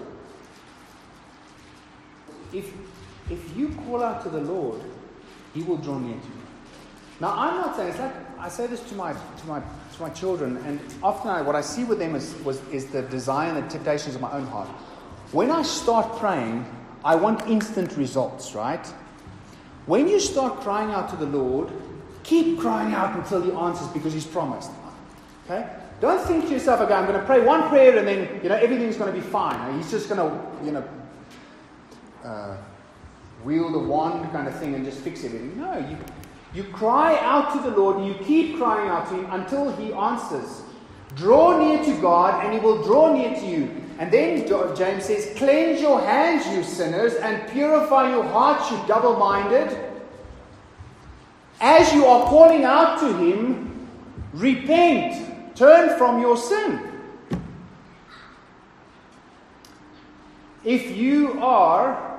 If, if you call out to the Lord, He will draw near to you. Now, I'm not saying, it's like, I say this to my to my to my children, and often I, what I see with them is was is the desire and the temptations of my own heart. When I start praying, I want instant results, right? When you start crying out to the Lord, keep crying out until He answers, because He's promised. Okay? Don't think to yourself, okay, I'm going to pray one prayer and then, you know, everything's going to be fine. He's just going to, you know, uh, wield a wand kind of thing and just fix everything. No, you you cry out to the Lord, and you keep crying out to Him until He answers. Draw near to God, and He will draw near to you. And then James says, cleanse your hands, you sinners, and purify your hearts, you double-minded. As you are calling out to Him, repent, turn from your sin. If you are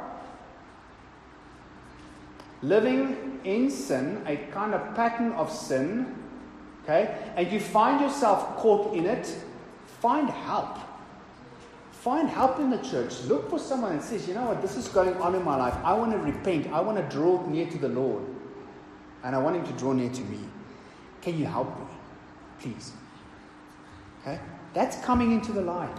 living in sin, a kind of pattern of sin, okay, and you find yourself caught in it, find help. Find help in the church. Look for someone that says, you know what, this is going on in my life. I want to repent. I want to draw near to the Lord. And I want Him to draw near to me. Can you help me? Please. Okay? That's coming into the light.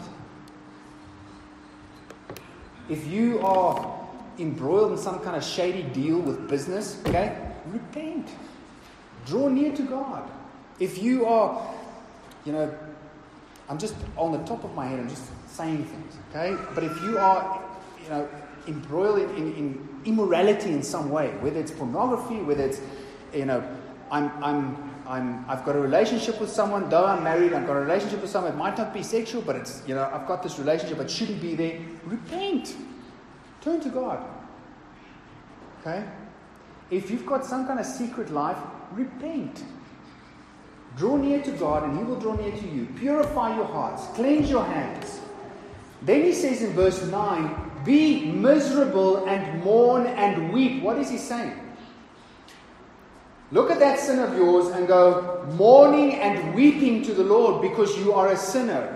If you are embroiled in some kind of shady deal with business, okay, repent. Draw near to God. If you are, you know, I'm just on the top of my head, I'm just saying things, okay? But if you are, you know, embroiled in, in, in immorality in some way, whether it's pornography, whether it's, you know, I'm, I'm, I'm, I've got a relationship with someone, though I'm married, I've got a relationship with someone, it might not be sexual, but it's, you know, I've got this relationship, it shouldn't be there. Repent. Turn to God. Okay? If you've got some kind of secret life, repent. Draw near to God, and He will draw near to you. Purify your hearts. Cleanse your hands. Then He says in verse nine, be miserable and mourn and weep. What is He saying? Look at that sin of yours and go mourning and weeping to the Lord because you are a sinner.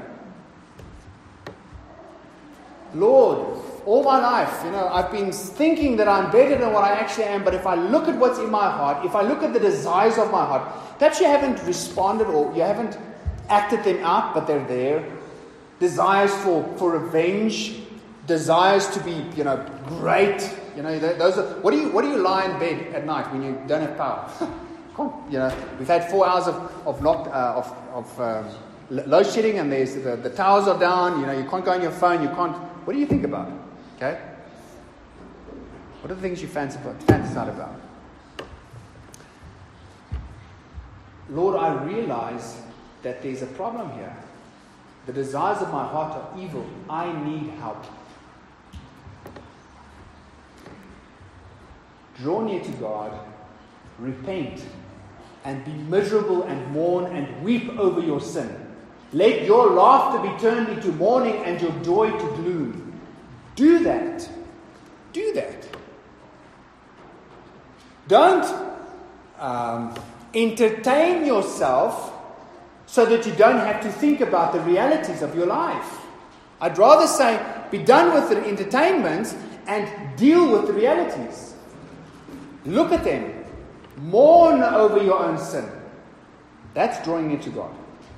Lord, all my life, you know, I've been thinking that I'm better than what I actually am, but if I look at what's in my heart, if I look at the desires of my heart, perhaps you haven't responded or you haven't acted them out, but they're there. Desires for, for revenge, desires to be, you know, great. You know, those are, what do you what do you lie in bed at night when you don't have power? Can't, you know, we've had four hours of of knock, uh, of of um, load shedding, and there's the, the towers are down. You know, you can't go on your phone. You can't. What do you think about? Okay. What are the things you fancy fantasize about? Lord, I realize that there's a problem here. The desires of my heart are evil. I need help. Draw near to God, repent, and be miserable and mourn and weep over your sin. Let your laughter be turned into mourning and your joy to gloom. Do that. Do that. Don't um, entertain yourself so that you don't have to think about the realities of your life. I'd rather say, be done with the entertainment and deal with the realities. Look at them. Mourn over your own sin. That's drawing near to God.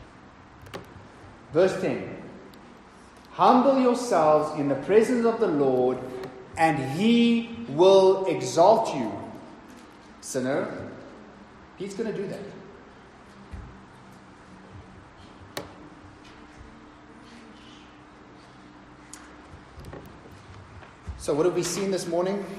Verse ten. Humble yourselves in the presence of the Lord, and He will exalt you. Sinner, He's going to do that. So what have we seen this morning? In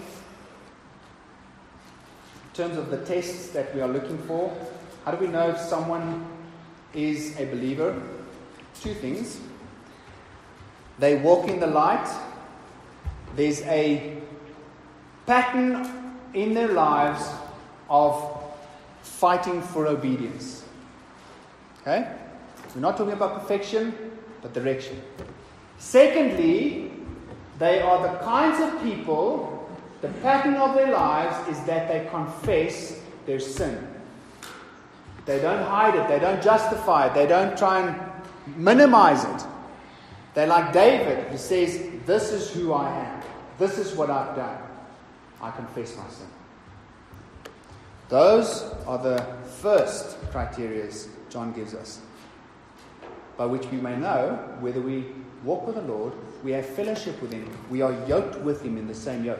terms of the tests that we are looking for, how do we know if someone is a believer? Two things. They walk in the light. There's a pattern in their lives of fighting for obedience. Okay? We're not talking about perfection, but direction. Secondly, they are the kinds of people, the pattern of their lives is that they confess their sin. They don't hide it. They don't justify it. They don't try and minimize it. They're like David, who says, this is who I am. This is what I've done. I confess my sin. Those are the first criteria John gives us, by which we may know whether we walk with the Lord, we have fellowship with Him, we are yoked with Him in the same yoke.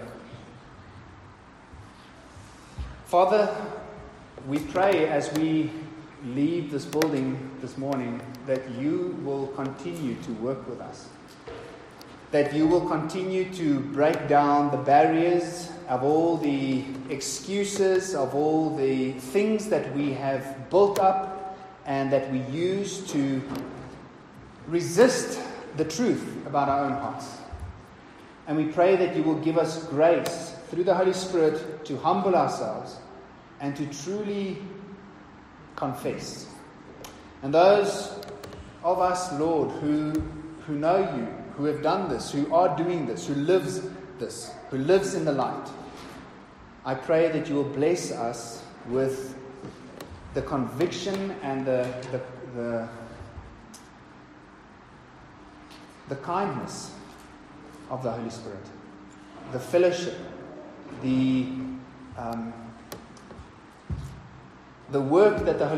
Father, we pray as we leave this building this morning that You will continue to work with us. That You will continue to break down the barriers of all the excuses, of all the things that we have built up and that we use to resist the truth about our own hearts. And we pray that You will give us grace through the Holy Spirit to humble ourselves and to truly confess. And those of us, Lord, who, who know You, who have done this, who are doing this, who lives this, who lives in the light, I pray that You will bless us with the conviction and the the, the the kindness of the Holy Spirit, the fellowship, the um, the work that the Holy